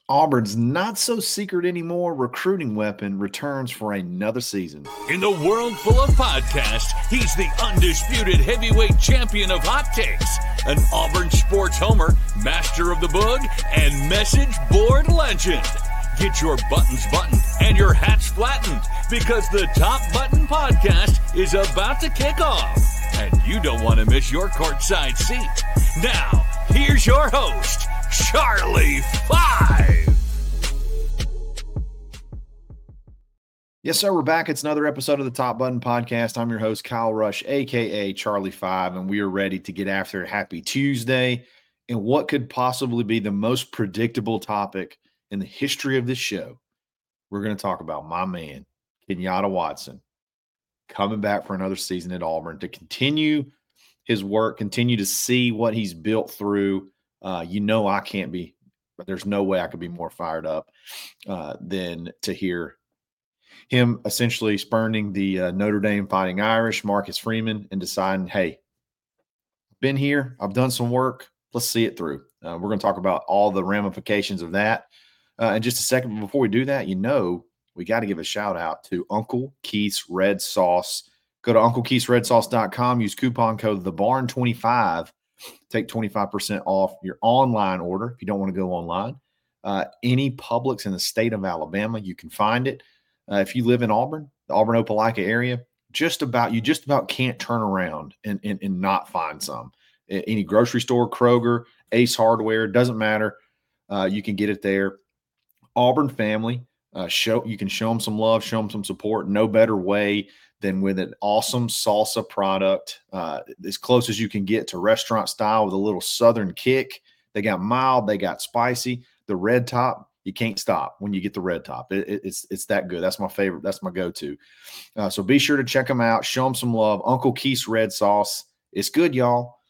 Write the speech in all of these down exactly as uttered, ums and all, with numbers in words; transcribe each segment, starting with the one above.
Auburn's not so secret anymore recruiting weapon returns for another season. In the world full of podcasts, he's the undisputed heavyweight champion of hot takes, an Auburn sports homer, master of the boog, and message board legend. Get your buttons buttoned and your hats flattened because the Top Button Podcast is about to kick off. And you don't want to miss your courtside seat. Now, here's your host, Charlie Five. Yes, sir. We're back. It's another episode of the Top Button Podcast. I'm your host, Kyle Rush, a k a. Charlie Five, and we are ready to get after it. Happy Tuesday. And what could possibly be the most predictable topic in the history of this show? We're going to talk about my man, Kenyatta Watson, coming back for another season at Auburn to continue his work, continue to see what he's built through. Uh, you know, I can't be, but there's no way I could be more fired up uh, than to hear him essentially spurning the uh, Notre Dame Fighting Irish, Marcus Freeman, and deciding, hey, been here, I've done some work, let's see it through. Uh, we're going to talk about all the ramifications of that uh, in just a second. But before we do that, you know, we got to give a shout out to Uncle Keith's Red Sauce. Go to uncle keiths red sauce dot com, use coupon code the barn twenty-five, take twenty-five percent off your online order if you don't want to go online. Uh, any Publix in the state of Alabama, you can find it. Uh, if you live in Auburn, the Auburn-Opelika area, just about you just about can't turn around and, and, and not find some. Any grocery store, Kroger, Ace Hardware, doesn't matter. Uh, you can get it there. Auburn family, uh, show you can show them some love, show them some support. No better way than with an awesome salsa product, uh, as close as you can get to restaurant style with a little southern kick. They got mild, they got spicy. The red top, you can't stop when you get the red top. It, it, it's it's that good. That's my favorite. That's my go-to. Uh, so be sure to check them out. Show them some love. Uncle Keith's Red Sauce. It's good, y'all.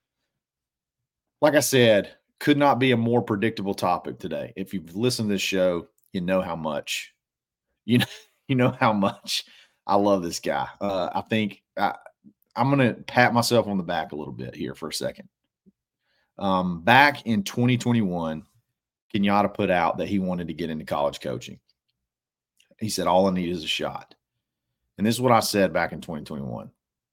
Like I said, could not be a more predictable topic today. If you've listened to this show, you know how much. You know, you know how much I love this guy. Uh, I think I, I'm going to pat myself on the back a little bit here for a second. Um, back in twenty twenty-one, Kenyatta put out that he wanted to get into college coaching. He said, all I need is a shot. And this is what I said back in twenty twenty-one.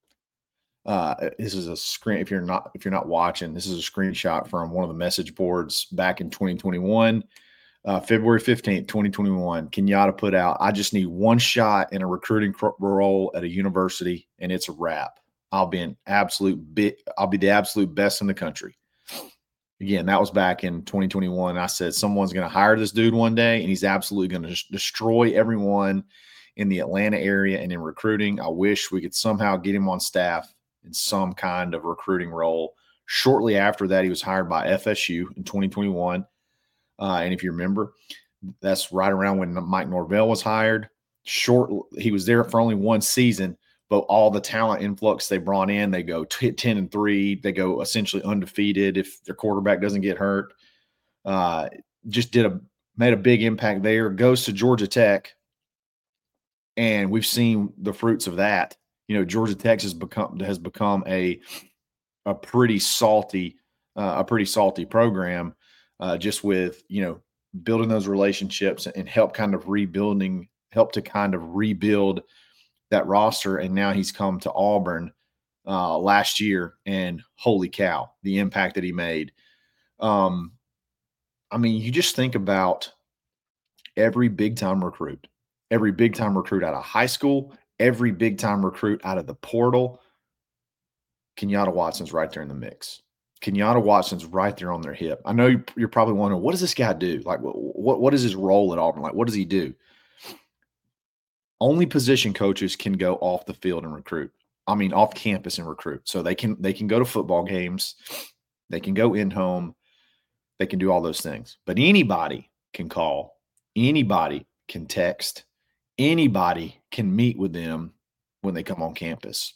Uh, this is a screen. If you're not, if you're not watching, this is a screenshot from one of the message boards back in twenty twenty-one. Uh, February fifteenth, twenty twenty-one, Kenyatta put out, I just need one shot in a recruiting role at a university, and it's a wrap. I'll be an absolute bit. I'll be the absolute best in the country. Again, that was back in twenty twenty-one. I said, someone's going to hire this dude one day, and he's absolutely going to destroy everyone in the Atlanta area and in recruiting. I wish we could somehow get him on staff in some kind of recruiting role. Shortly after that, he was hired by F S U in twenty twenty-one. Uh, and if you remember, that's right around when Mike Norvell was hired. Short, he was there for only one season, but all the talent influx they brought in, they go ten and three. They go essentially undefeated if their quarterback doesn't get hurt. Uh, just did a made a big impact there. Goes to Georgia Tech, and we've seen the fruits of that. You know, Georgia Tech has become has become a a pretty salty uh, a pretty salty program. Uh, just with, you know, building those relationships and help kind of rebuilding, help to kind of rebuild that roster. And now he's come to Auburn uh, last year, and holy cow, the impact that he made. Um, I mean, you just think about every big-time recruit, every big-time recruit out of high school, every big-time recruit out of the portal. Kenyatta Watson's right there in the mix. Kenyatta Watson's right there on their hip. I know you're probably wondering, what does this guy do? Like, what, what is his role at Auburn? Like, what does he do? Only position coaches can go off the field and recruit. I mean, off campus and recruit. So they can they can go to football games. They can go in home. They can do all those things. But anybody can call. Anybody can text. Anybody can meet with them when they come on campus.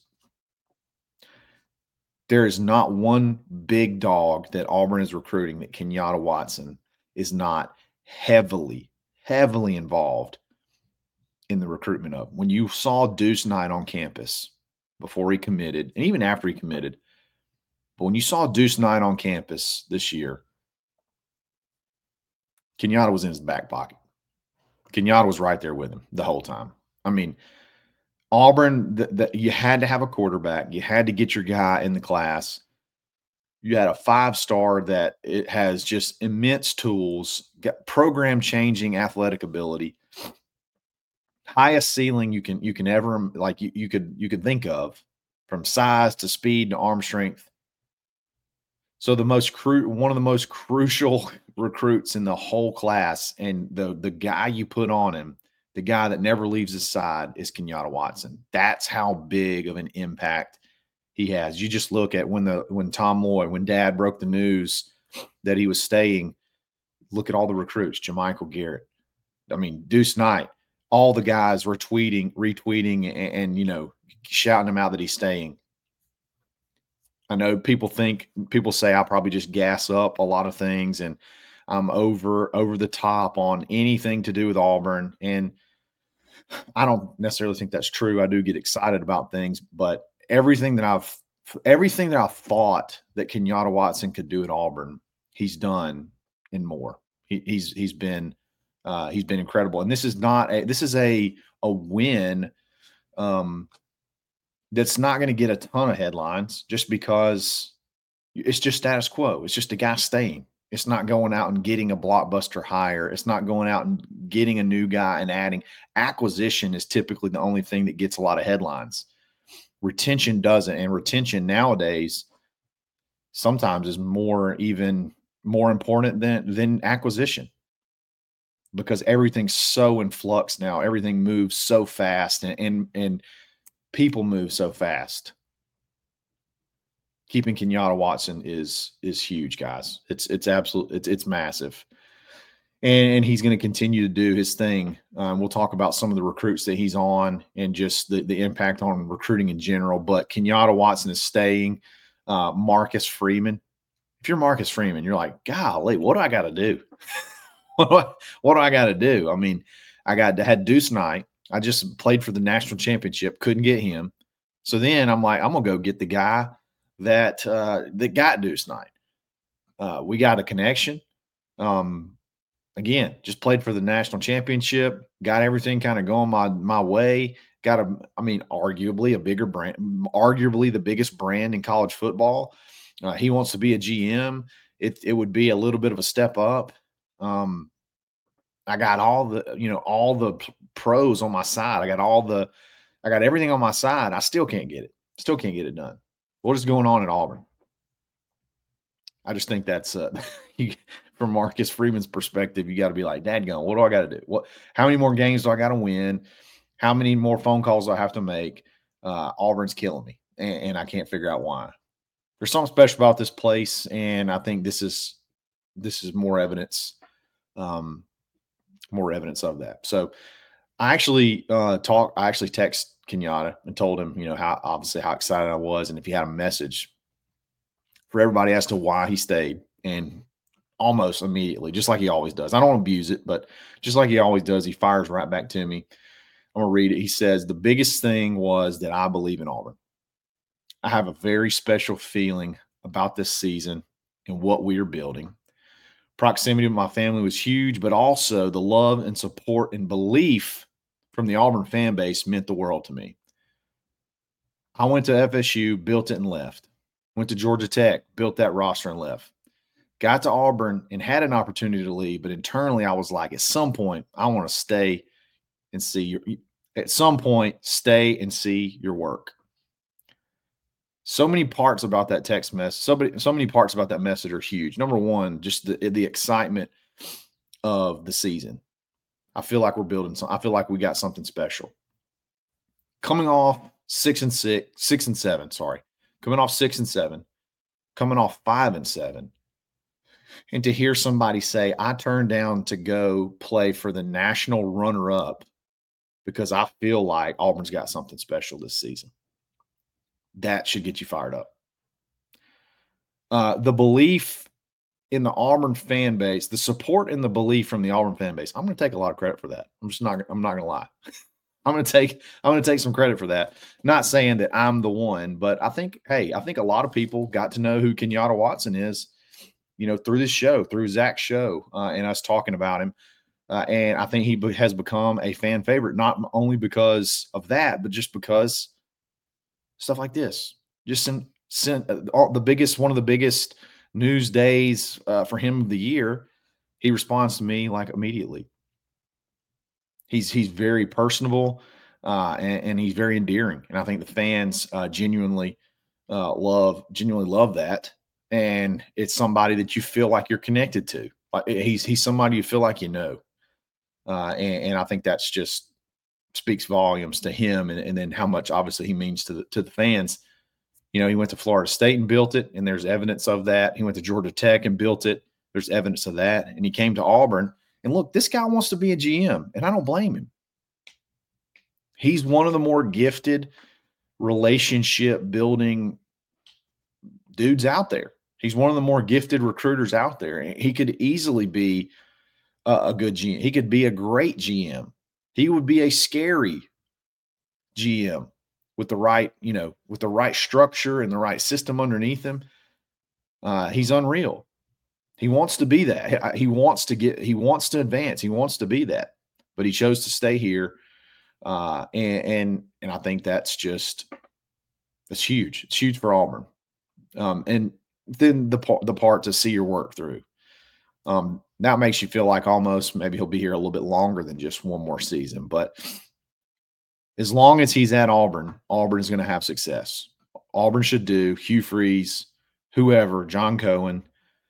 There is not one big dog that Auburn is recruiting that Kenyatta Watson is not heavily, heavily involved in the recruitment of. When you saw Deuce Knight on campus before he committed, and even after he committed, but when you saw Deuce Knight on campus this year, Kenyatta was in his back pocket. Kenyatta was right there with him the whole time. I mean, Auburn, the, the, you had to have a quarterback. You had to get your guy in the class. You had a five-star that it has just immense tools, got program-changing athletic ability, highest ceiling you can you can ever like you, you could you could think of, from size to speed to arm strength. So the most cru- one of the most crucial recruits in the whole class, and the the guy you put on him, the guy that never leaves his side, is Kenyatta Watson. That's how big of an impact he has. You just look at when the when Tom Lloyd, when Dad broke the news that he was staying, look at all the recruits, Jermichael Garrett. I mean, Deuce Knight, all the guys were tweeting, retweeting, and, and you know, shouting him out that he's staying. I know people think, people say I probably just gas up a lot of things and I'm over, over the top on anything to do with Auburn. And I don't necessarily think that's true. I do get excited about things, but everything that I've, everything that I thought that Kenyatta Watson could do at Auburn, he's done and more. He, he's, he's been, uh, he's been incredible. And this is not a, this is a, a win, um, that's not going to get a ton of headlines just because it's just status quo. It's just a guy staying. It's not going out and getting a blockbuster hire. It's not going out and getting a new guy and adding. Acquisition is typically the only thing that gets a lot of headlines. Retention doesn't. And retention nowadays sometimes is more even more important than, than acquisition, because everything's so in flux now. Everything moves so fast, and, and, and people move so fast. Keeping Kenyatta Watson is is huge, guys. It's it's absolute. It's it's massive, and, and he's going to continue to do his thing. Um, we'll talk about some of the recruits that he's on and just the the impact on recruiting in general. But Kenyatta Watson is staying. Uh, Marcus Freeman. If you're Marcus Freeman, you're like, golly, what do I got to do? what do I, what do I got to do? I mean, I got had Deuce Knight. I just played for the national championship, couldn't get him. So then I'm like, I'm going to go get the guy that uh, that got Deuce Knight. Uh, we got a connection. Um, again, just played for the national championship, got everything kind of going my my way. Got a, I mean, arguably a bigger brand, arguably the biggest brand in college football. Uh, he wants to be a G M. It it would be a little bit of a step up. Um, I got all the, you know, all the pros on my side. I got all the, I got everything on my side. I still can't get it. Still can't get it done. What is going on at Auburn? I just think that's, uh, you, from Marcus Freeman's perspective, you got to be like, dadgum, what do I got to do? What, how many more games do I got to win? How many more phone calls do I have to make? Uh, Auburn's killing me, and, and I can't figure out why. There's something special about this place, and I think this is, this is more evidence, um, more evidence of that. So I actually uh, talked, I actually texted Kenyatta and told him, you know, how obviously how excited I was, and if he had a message for everybody as to why he stayed. And almost immediately, just like he always does. I don't abuse it, but just like he always does, he fires right back to me. I'm going to read it. He says, the biggest thing was that I believe in Auburn. I have a very special feeling about this season and what we are building. Proximity to my family was huge, but also the love and support and belief from the Auburn fan base meant the world to me. I went to F S U, built it and left. Went to Georgia Tech, built that roster and left. Got to Auburn and had an opportunity to leave, but internally I was like, at some point, I want to stay and see your, at some point, stay and see your work. So many parts about that text message, so many, so many parts about that message are huge. Number one, just the, the excitement of the season. I feel like we're building something. I feel like we got something special. Coming off six and six, six and seven, sorry. Coming off six and seven, coming off five and seven. And to hear somebody say, I turned down to go play for the national runner-up because I feel like Auburn's got something special this season. That should get you fired up. Uh, the belief in the Auburn fan base, the support and the belief from the Auburn fan base, I'm going to take a lot of credit for that. I'm just not, I'm not going to lie. I'm going to take, I'm going to take some credit for that. Not saying that I'm the one, but I think, hey, I think a lot of people got to know who Kenyatta Watson is you know, through this show, through Zach's show, uh, and us talking about him. Uh, and I think he be- has become a fan favorite, not only because of that, but just because stuff like this. Just sent, sent uh, all, the biggest, one of the biggest news days uh, for him of the year. He responds to me like immediately. He's he's very personable, uh, and, and he's very endearing, and I think the fans uh, genuinely uh, love genuinely love that. And it's somebody that you feel like you're connected to. Like he's he's somebody you feel like you know. Uh, and, and I think that's just speaks volumes to him, and, and then how much obviously he means to the to the fans. You know, he went to Florida State and built it, and there's evidence of that. He went to Georgia Tech and built it. There's evidence of that. And he came to Auburn. And look, this guy wants to be a G M, and I don't blame him. He's one of the more gifted relationship building dudes out there. He's one of the more gifted recruiters out there. He could easily be a, a good G M. He could be a great G M. He would be a scary G M with the right, you know, with the right structure and the right system underneath him. Uh, he's unreal. He wants to be that. He wants to get, he wants to advance. He wants to be that, but he chose to stay here. Uh, and, and, and I think that's just, that's huge. It's huge for Auburn. Um, and then the part, the part to see your work through. Um, that makes you feel like almost maybe he'll be here a little bit longer than just one more season, but as long as he's at Auburn, Auburn is going to have success. Auburn should do, Hugh Freeze, whoever, John Cohen,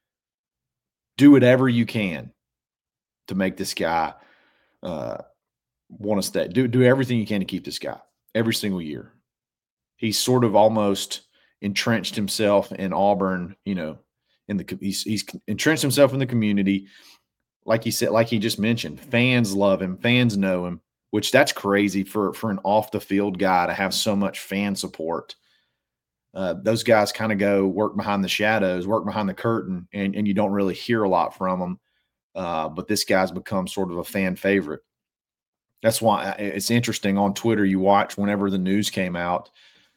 do whatever you can to make this guy uh, want to stay. Do, do everything you can to keep this guy every single year. He's sort of almost entrenched himself in Auburn, you know, in the he's, he's entrenched himself in the community. Like he said, like he just mentioned, fans love him, fans know him, which that's crazy for, for an off the field guy to have so much fan support. Uh, those guys kind of go work behind the shadows, work behind the curtain, and, and you don't really hear a lot from them. Uh, but this guy's become sort of a fan favorite. That's why it's interesting on Twitter. You watch whenever the news came out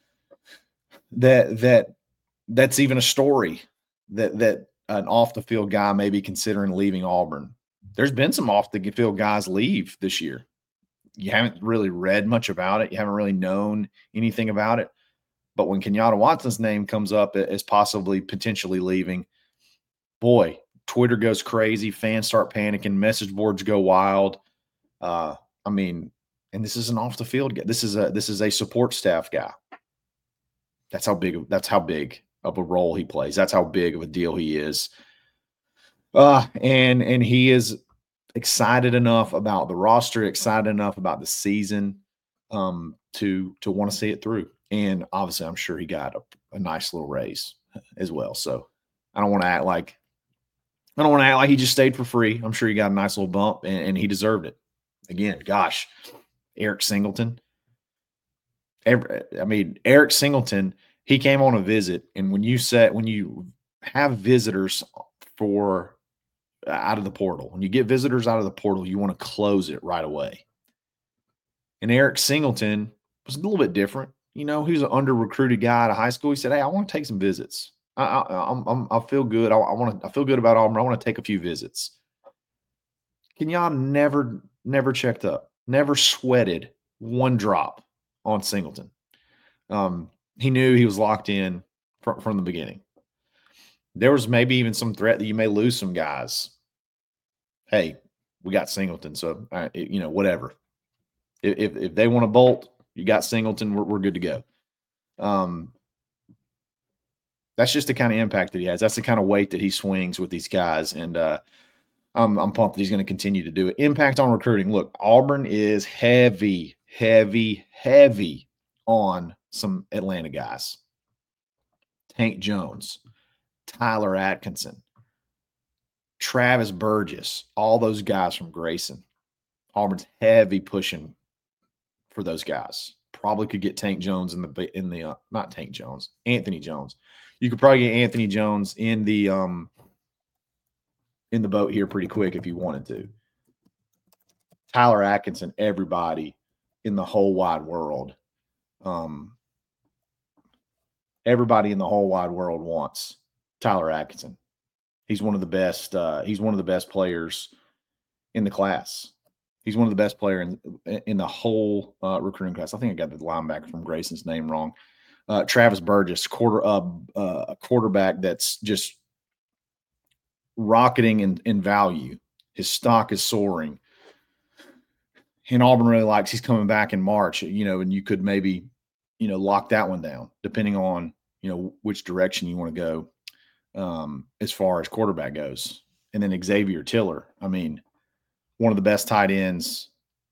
that that that's even a story that that an off the field guy may be considering leaving Auburn. There's been some off the field guys leave this year. You haven't really read much about it. You haven't really known anything about it. But when Kenyatta Watson's name comes up as possibly potentially leaving, boy, Twitter goes crazy. Fans start panicking. Message boards go wild. Uh, I mean, and this is an off the field guy. This is a this is a support staff guy. That's how big. That's how big of a role he plays. That's how big of a deal he is. Uh, and and he is excited enough about the roster, excited enough about the season, um, to to want to see it through. And obviously, I'm sure he got a, a nice little raise as well. So I don't want to act like I don't want to act like he just stayed for free. I'm sure he got a nice little bump, and, and he deserved it. Again, gosh, Eric Singleton. Every, I mean, Eric Singleton. He came on a visit, and when you said when you have visitors for out of the portal, when you get visitors out of the portal, you want to close it right away. And Eric Singleton was a little bit different. You know, he was an under-recruited guy out of high school. He said, "Hey, I want to take some visits. I, I, I'm, I'm, I feel good. I, I want to. I feel good about Auburn. I want to take a few visits." Kenyatta never, never checked up, never sweated one drop on Singleton. Um, he knew he was locked in from, from the beginning. There was maybe even some threat that you may lose some guys. Hey, we got Singleton, so uh, you know whatever. If if they want to bolt, you got Singleton. We're, we're good to go. Um, that's just the kind of impact that he has. That's the kind of weight that he swings with these guys, and uh, I'm I'm pumped that he's going to continue to do it. Impact on recruiting. Look, Auburn is heavy, heavy, heavy on some Atlanta guys. Tank Jones, Tyler Atkinson, Travis Burgess, all those guys from Grayson. Auburn's heavy pushing for those guys. Probably could get Tank Jones in the in the uh, not Tank Jones, Anthony Jones. You could probably get Anthony Jones in the um in the boat here pretty quick if you wanted to. Tyler Atkinson, everybody in the whole wide world, um, everybody in the whole wide world wants Tyler Atkinson. He's one of the best. Uh, he's one of the best players in the class. He's one of the best players in, in the whole uh, recruiting class. I think I got the linebacker from Grayson's name wrong. Uh, Travis Burgess, quarter uh, uh, a quarterback that's just rocketing in, in value. His stock is soaring. And Auburn really likes he's coming back in March, you know, and you could maybe, you know, lock that one down depending on, you know, which direction you want to go um, as far as quarterback goes. And then Xavier Tiller, I mean, one of the best tight ends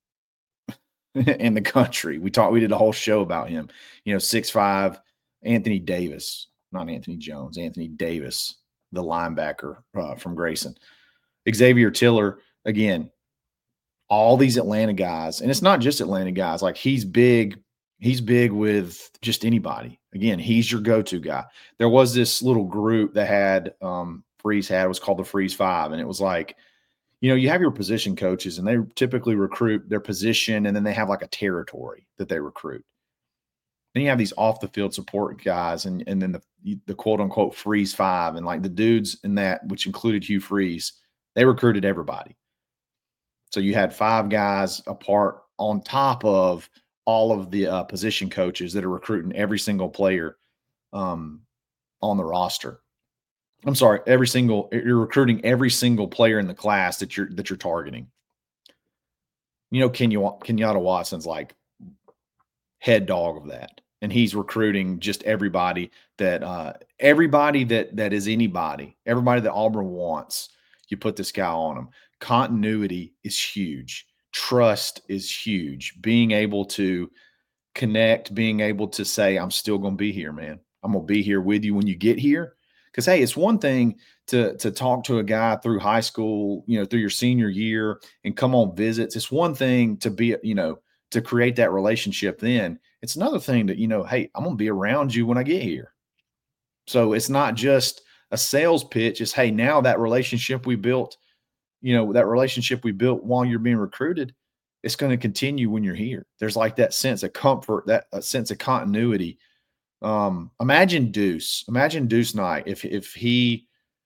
in the country. We talked, we did a whole show about him, you know, six five, Anthony Davis, not Anthony Jones, Anthony Davis, the linebacker uh, from Grayson. Xavier Tiller, again, all these Atlanta guys, and it's not just Atlanta guys. Like he's big, he's big with just anybody. Again, he's your go-to guy. There was this little group that had um, Freeze had, it was called the Freeze Five, and it was like, you know, you have your position coaches, and they typically recruit their position, and then they have like a territory that they recruit. Then you have these off the field support guys, and and then the the quote unquote Freeze Five, and like the dudes in that, which included Hugh Freeze, they recruited everybody. So you had five guys apart on top of all of the uh, position coaches that are recruiting every single player um, on the roster. I'm sorry, every single you're recruiting every single player in the class that you're that you're targeting. You know, Kenya, Kenyatta Watson's like head dog of that, and he's recruiting just everybody that uh, everybody that that is anybody, everybody that Auburn wants. You put this guy on them. Continuity is huge. Trust is huge. Being able to connect, being able to say, I'm still going to be here, man. I'm going to be here with you when you get here. Because, hey, it's one thing to, to talk to a guy through high school, you know, through your senior year and come on visits. It's one thing to be, you know, to create that relationship then. It's another thing that, you know, hey, I'm going to be around you when I get here. So it's not just a sales pitch. It's, hey, now that relationship we built, you know, that relationship we built while you're being recruited, it's going to continue when you're here. There's like that sense of comfort, that a sense of continuity. Um, imagine Deuce, imagine Deuce Knight. If, if he,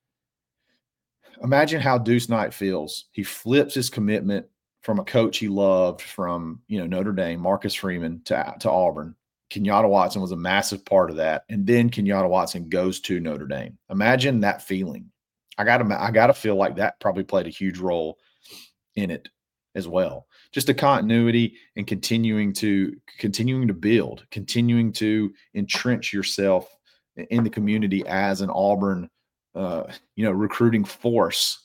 imagine how Deuce Knight feels. He flips his commitment from a coach he loved from, you know, Notre Dame, Marcus Freeman, to, to Auburn. Kenyatta Watson was a massive part of that. And then Kenyatta Watson goes to Notre Dame. Imagine that feeling. I got to, I got to feel like that probably played a huge role in it as well. Just the continuity and continuing to, continuing to build, continuing to entrench yourself in the community as an Auburn, uh, you know, recruiting force,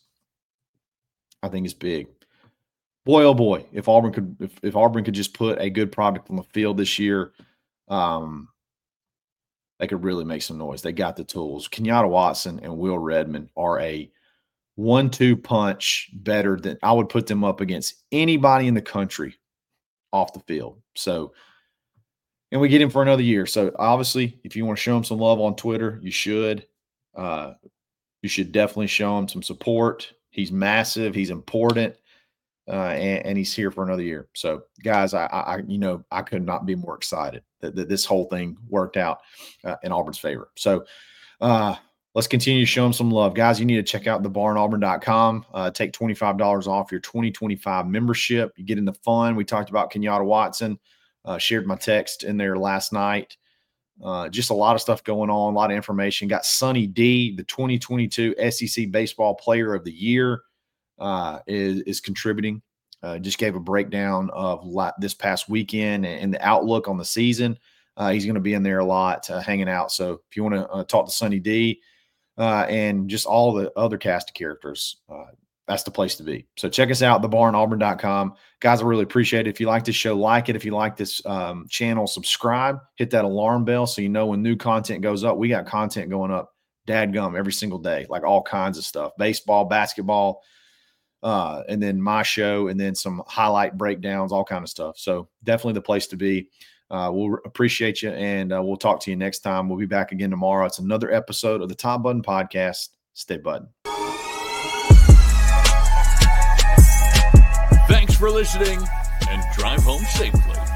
I think is big. Boy, oh boy, if Auburn could, if, if Auburn could just put a good product on the field this year, um, they could really make some noise. They got the tools. Kenyatta Watson and Will Redmond are a one two punch better than I would put them up against anybody in the country off the field. So, and we get him for another year. So obviously, if you want to show him some love on Twitter, you should. Uh, you should definitely show him some support. He's massive. He's important. Uh, and, and he's here for another year. So, guys, I, I, you know, I could not be more excited that, that this whole thing worked out uh, in Auburn's favor. So, uh, let's continue to show them some love. Guys, you need to check out the barn auburn dot com. Uh, take twenty-five dollars off your twenty twenty-five membership. You get into fun. We talked about Kenyatta Watson. Uh, shared my text in there last night. Uh, just a lot of stuff going on, a lot of information. Got Sonny D, the twenty twenty-two S E C Baseball Player of the Year. Uh, is, is contributing. Uh, just gave a breakdown of la- this past weekend and, and the outlook on the season. Uh, he's going to be in there a lot, uh, hanging out. So if you want to uh, talk to Sonny D uh, and just all the other cast of characters, uh, that's the place to be. So check us out, the barn auburn dot com. Guys, I really appreciate it. If you like this show, like it. If you like this um, channel, subscribe. Hit that alarm bell so you know when new content goes up. We got content going up dadgum every single day, like all kinds of stuff. Baseball, basketball, Uh, and then my show, and then some highlight breakdowns, all kind of stuff. So definitely the place to be. Uh, we'll appreciate you, and uh, we'll talk to you next time. We'll be back again tomorrow. It's another episode of the Top Button Podcast. Stay button. Thanks for listening, and drive home safely.